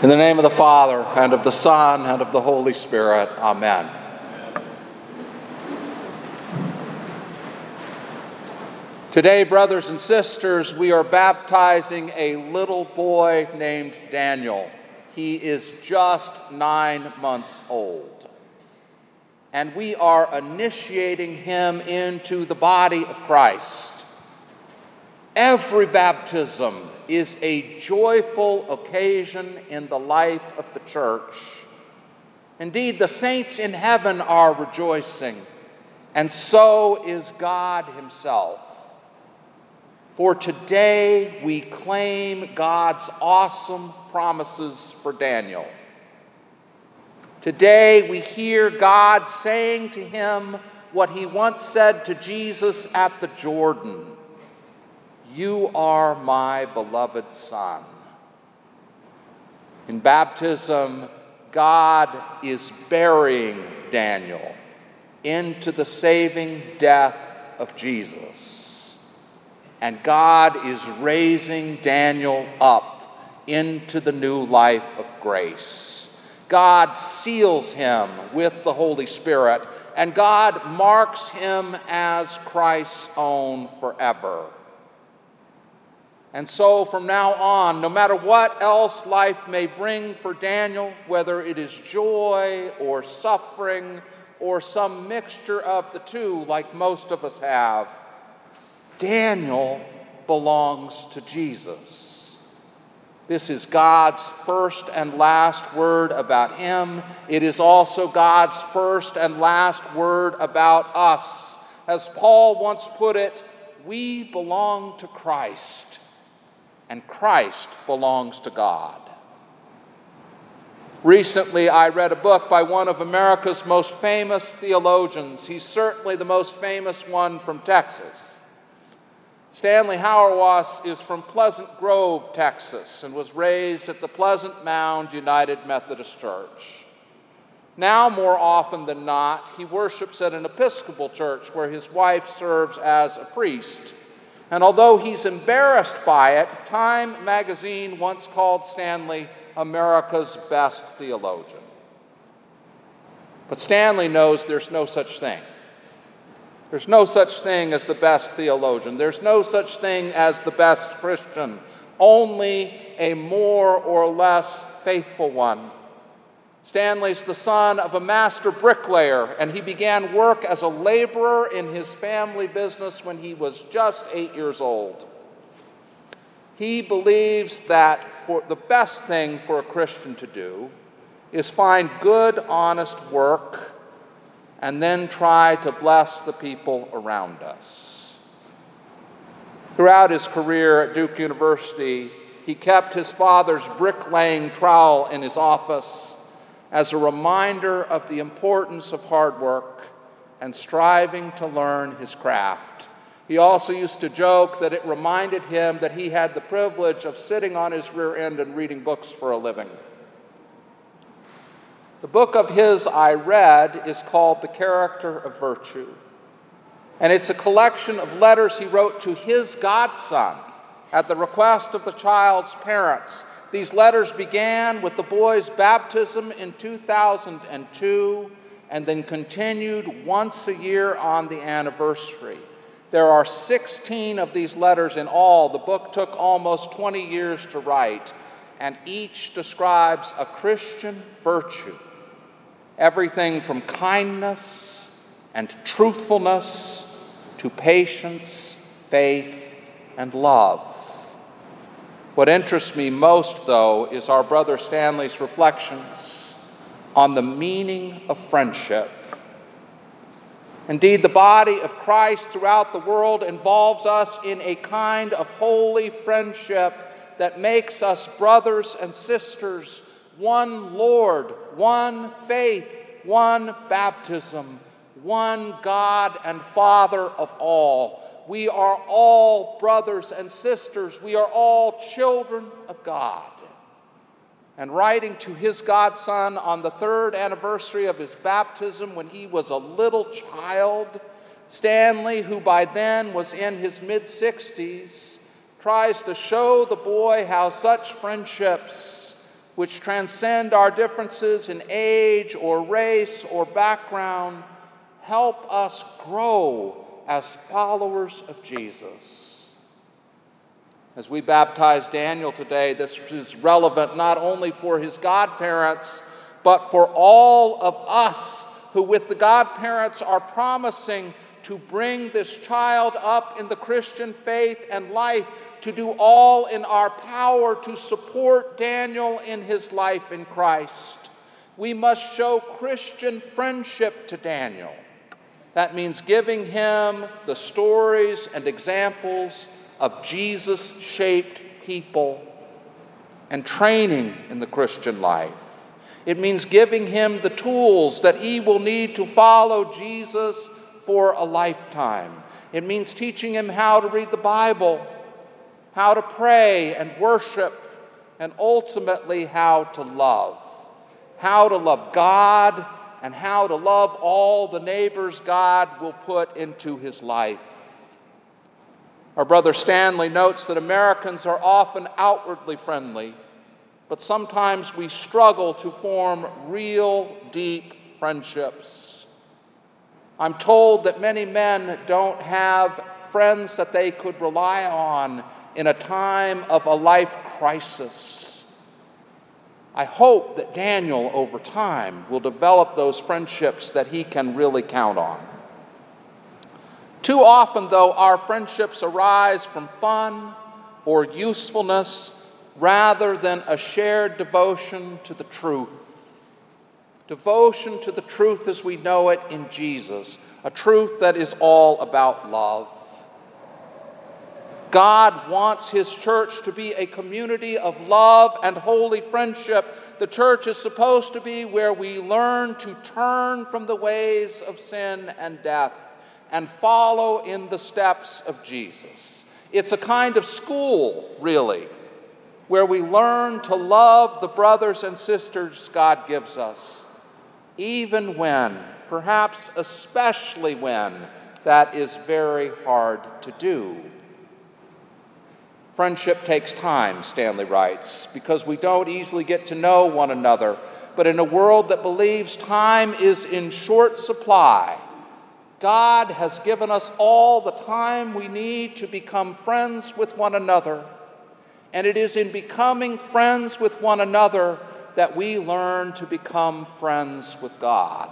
In the name of the Father, and of the Son, and of the Holy Spirit. Amen. Today, brothers and sisters, we are baptizing a little boy named Daniel. He is just 9 months old. And we are initiating him into the body of Christ. Every baptism is a joyful occasion in the life of the church. Indeed, the saints in heaven are rejoicing, and so is God himself. For today we claim God's awesome promises for Daniel. Today we hear God saying to him what he once said to Jesus at the Jordan: "You are my beloved Son." In baptism, God is burying Daniel into the saving death of Jesus. And God is raising Daniel up into the new life of grace. God seals him with the Holy Spirit, and God marks him as Christ's own forever. And so from now on, no matter what else life may bring for Daniel, whether it is joy or suffering or some mixture of the two like most of us have, Daniel belongs to Jesus. This is God's first and last word about him. It is also God's first and last word about us. As Paul once put it, we belong to Christ, and Christ belongs to God. Recently, I read a book by one of America's most famous theologians. He's certainly the most famous one from Texas. Stanley Hauerwas is from Pleasant Grove, Texas, and was raised at the Pleasant Mound United Methodist Church. Now, more often than not, he worships at an Episcopal church where his wife serves as a priest. And although he's embarrassed by it, Time magazine once called Stanley America's best theologian. But Stanley knows there's no such thing. There's no such thing as the best theologian. There's no such thing as the best Christian, only a more or less faithful one. Stanley's the son of a master bricklayer, and he began work as a laborer in his family business when he was just 8 years old. He believes that the best thing for a Christian to do is find good, honest work and then try to bless the people around us. Throughout his career at Duke University, he kept his father's bricklaying trowel in his office as a reminder of the importance of hard work and striving to learn his craft. He also used to joke that it reminded him that he had the privilege of sitting on his rear end and reading books for a living. The book of his I read is called The Character of Virtue, and it's a collection of letters he wrote to his godson at the request of the child's parents. These letters began with the boy's baptism in 2002 and then continued once a year on the anniversary. There are 16 of these letters in all. The book took almost 20 years to write, and each describes a Christian virtue. Everything from kindness and truthfulness to patience, faith, and love. What interests me most, though, is our brother Stanley's reflections on the meaning of friendship. Indeed, the body of Christ throughout the world involves us in a kind of holy friendship that makes us brothers and sisters, one Lord, one faith, one baptism, one God and Father of all. We are all brothers and sisters. We are all children of God. And writing to his godson on the 3rd anniversary of his baptism when he was a little child, Stanley, who by then was in his mid-60s, tries to show the boy how such friendships which transcend our differences in age or race or background, help us grow as followers of Jesus. As we baptize Daniel today, this is relevant not only for his godparents, but for all of us who with the godparents are promising to bring this child up in the Christian faith and life, to do all in our power to support Daniel in his life in Christ. We must show Christian friendship to Daniel. That means giving him the stories and examples of Jesus-shaped people and training in the Christian life. It means giving him the tools that he will need to follow Jesus for a lifetime. It means teaching him how to read the Bible, how to pray and worship, and ultimately how to love. How to love God and how to love all the neighbors God will put into his life. Our brother Stanley notes that Americans are often outwardly friendly, but sometimes we struggle to form real, deep friendships. I'm told that many men don't have friends that they could rely on in a time of a life crisis. I hope that Daniel, over time, will develop those friendships that he can really count on. Too often, though, our friendships arise from fun or usefulness rather than a shared devotion to the truth. Devotion to the truth as we know it in Jesus, a truth that is all about love. God wants his church to be a community of love and holy friendship. The church is supposed to be where we learn to turn from the ways of sin and death and follow in the steps of Jesus. It's a kind of school, really, where we learn to love the brothers and sisters God gives us, even when, perhaps especially when, that is very hard to do. Friendship takes time, Stanley writes, because we don't easily get to know one another. But in a world that believes time is in short supply, God has given us all the time we need to become friends with one another. And it is in becoming friends with one another that we learn to become friends with God.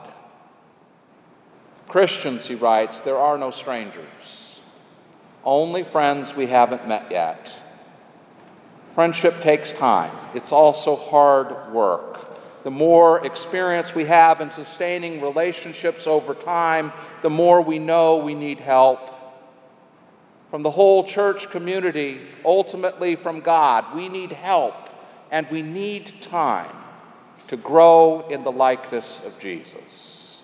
Christians, he writes, there are no strangers, only friends we haven't met yet. Friendship takes time. It's also hard work. The more experience we have in sustaining relationships over time, the more we know we need help. From the whole church community, ultimately from God, we need help and we need time to grow in the likeness of Jesus.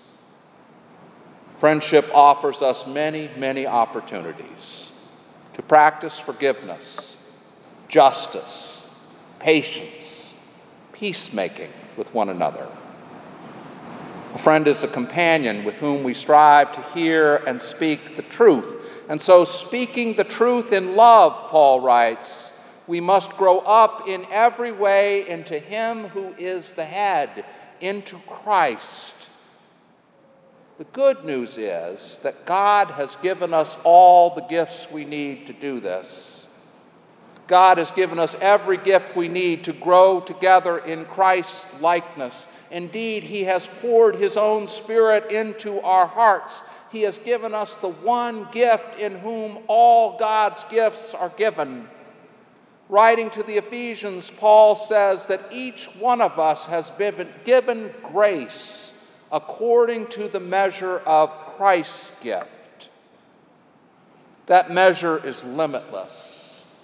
Friendship offers us many, many opportunities to practice forgiveness, justice, patience, peacemaking with one another. A friend is a companion with whom we strive to hear and speak the truth. And so, speaking the truth in love, Paul writes, we must grow up in every way into him who is the head, into Christ. The good news is that God has given us all the gifts we need to do this. God has given us every gift we need to grow together in Christ's likeness. Indeed, he has poured his own Spirit into our hearts. He has given us the one gift in whom all God's gifts are given. Writing to the Ephesians, Paul says that each one of us has been given grace according to the measure of Christ's gift. That measure is limitless.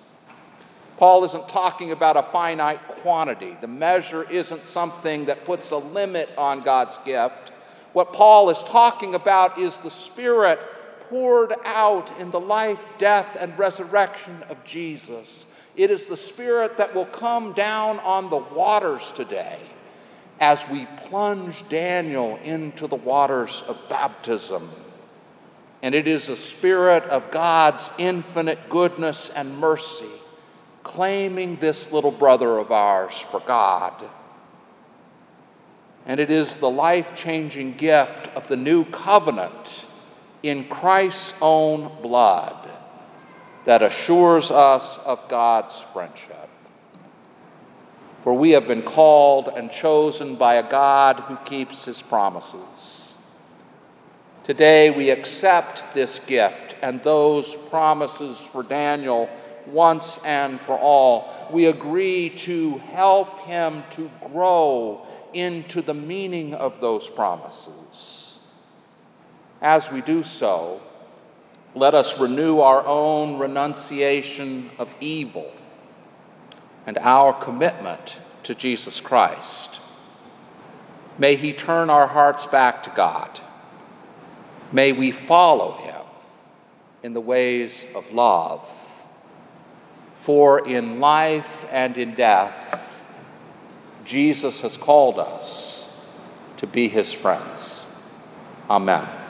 Paul isn't talking about a finite quantity. The measure isn't something that puts a limit on God's gift. What Paul is talking about is the Spirit poured out in the life, death, and resurrection of Jesus. It is the Spirit that will come down on the waters today as we plunge Daniel into the waters of baptism. And it is a Spirit of God's infinite goodness and mercy claiming this little brother of ours for God. And it is the life-changing gift of the new covenant in Christ's own blood that assures us of God's friendship. For we have been called and chosen by a God who keeps his promises. Today we accept this gift and those promises for Daniel once and for all. We agree to help him to grow into the meaning of those promises. As we do so, let us renew our own renunciation of evil and our commitment to Jesus Christ. May he turn our hearts back to God. May we follow him in the ways of love. For in life and in death, Jesus has called us to be his friends. Amen.